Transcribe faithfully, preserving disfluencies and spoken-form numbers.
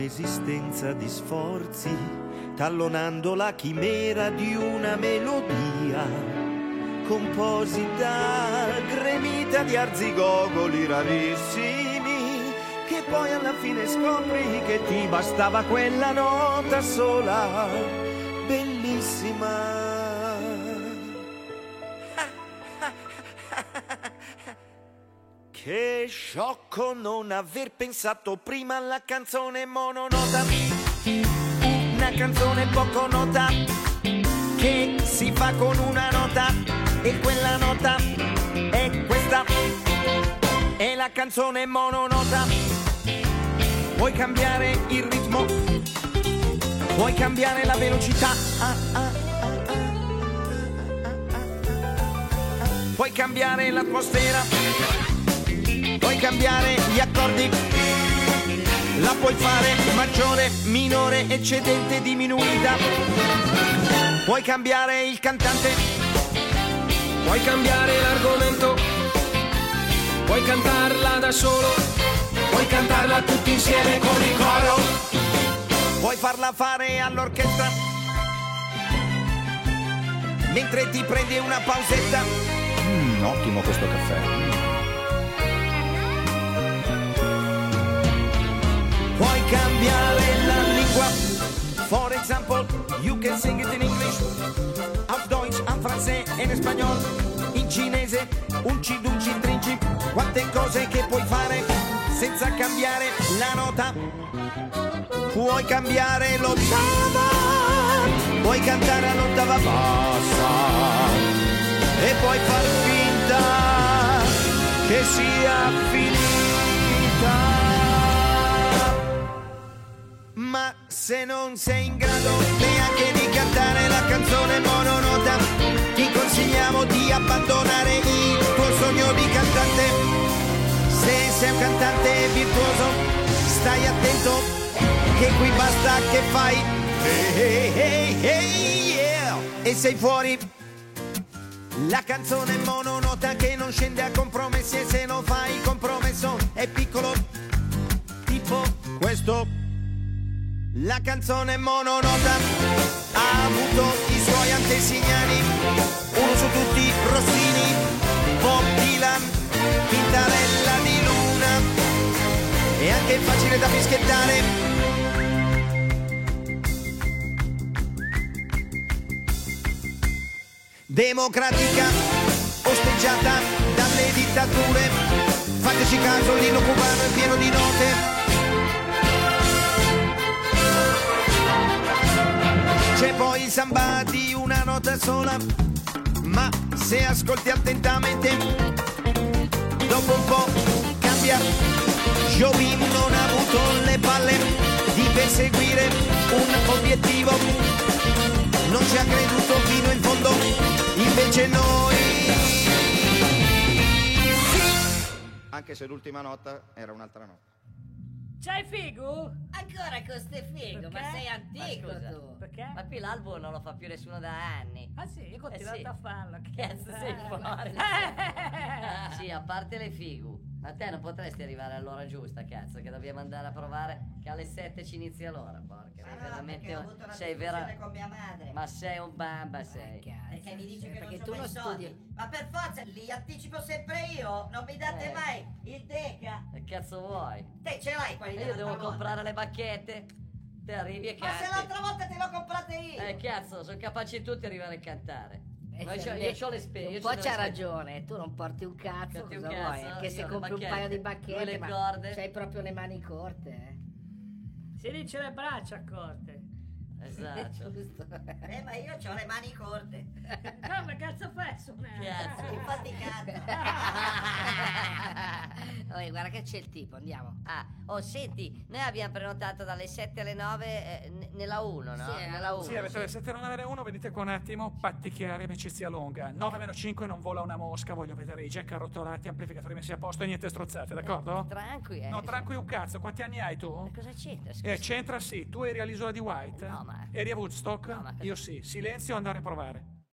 resistenza di sforzi, tallonando la chimera di una melodia composita, gremita di arzigogoli rarissimi, che poi alla fine scopri che ti bastava quella nota sola, bellissima. Che sciocco non aver pensato prima alla canzone mononota, una canzone poco nota che si fa con una nota, e quella nota è questa, è la canzone mononota. Vuoi cambiare il ritmo, vuoi cambiare la velocità, ah, ah, ah, ah, ah, ah, ah. Puoi cambiare l'atmosfera, puoi cambiare gli accordi, la puoi fare maggiore, minore, eccedente, diminuita. Puoi cambiare il cantante, puoi cambiare l'argomento, puoi cantarla da solo, puoi cantarla tutti insieme con il coro, puoi farla fare all'orchestra mentre ti prendi una pausetta. Mm, ottimo questo caffè. Puoi cambiare la lingua. For example, you can sing it in English, auf Deutsch, en francese e in spagnolo, in cinese, unci dunci trinci. Quante cose che puoi fare senza cambiare la nota. Puoi cambiare l'ottava, puoi cantare all'ottava bassa e puoi far finta che sia finita. Ma se non sei in grado neanche di cantare la canzone mononota, ti consigliamo di abbandonare il tuo sogno di cantante. Se sei un cantante virtuoso, stai attento che qui basta che fai hey, hey, hey, yeah, e sei fuori. La canzone mononota che non scende a compromessi, e se non fai il compromesso è piccolo, tipo questo. La canzone mononota ha avuto i suoi antesignani, uno su tutti Rossini, Bob Dylan, Tintarella di Luna, e anche facile da fischiettare. Democratica, osteggiata dalle dittature, fateci caso, l'inno cubano è pieno di note. C'è poi il samba di una nota sola, ma se ascolti attentamente, dopo un po' cambia. Jobim non ha avuto le palle di perseguire un obiettivo, non ci ha creduto fino in fondo, invece noi sì. Anche se l'ultima nota era un'altra nota. C'hai figo? Ancora con ste figo, Perché? ma sei antico Ma scusa, tu. perché? Ma qui l'album non lo fa più nessuno da anni. Ah sì, io ho continuato Eh sì. a farlo. Che Cazzo sei fuori. Eh. Sì, a parte le figu. Ma te non potresti arrivare all'ora giusta, cazzo, che dobbiamo andare a provare che alle sette ci inizia l'ora, porca. Sei veramente ho avuto una sei discussione vera... con mia madre. Ma sei un bamba, sei. Perché mi dice che perché non tu c'ho non i soldi. studi. Ma per forza li anticipo sempre io, non mi date Eh. mai il deca. Che cazzo vuoi? Te ce l'hai quelli E io dell'altra devo volta? comprare le bacchette. Te arrivi e Ma se canti. l'altra volta te l'ho comprate io. Eh cazzo, sono capaci tutti di arrivare a cantare. Eh, Ma io, cioè, io c'ho le spese. Un io po' c'ho le c'ha spese. ragione, tu non porti un cazzo, Porti un cosa cazzo, vuoi? Anche io se le compri un bacchette, paio di lui bacchette, le ma corde. c'hai proprio le mani corte, eh. Si dice le braccia corte. Esatto. Giusto. Eh, ma io ho le mani corte. Come cazzo fai a suonare? Cazzo. Infatti canto. Oh, guarda che c'è il tipo, andiamo. Ah, oh senti, noi abbiamo prenotato dalle sette alle nove eh, n- nella uno, no? Sì, nella uno. Sì, avete le sette non avere uno, venite qua un attimo, patti chiari, amicizia lunga. nove meno cinque non vola una mosca, voglio vedere i jack arrotolati, amplificatori messi a posto e niente strozzate, d'accordo? Tranqui, eh. No, tranqui un cazzo, quanti anni hai tu? Ma cosa c'entra? Scusa? Eh, c'entra sì, tu eri all'isola di White? No, ma- Eri a Woodstock? No, ma cosa- Io sì, silenzio, andare a provare.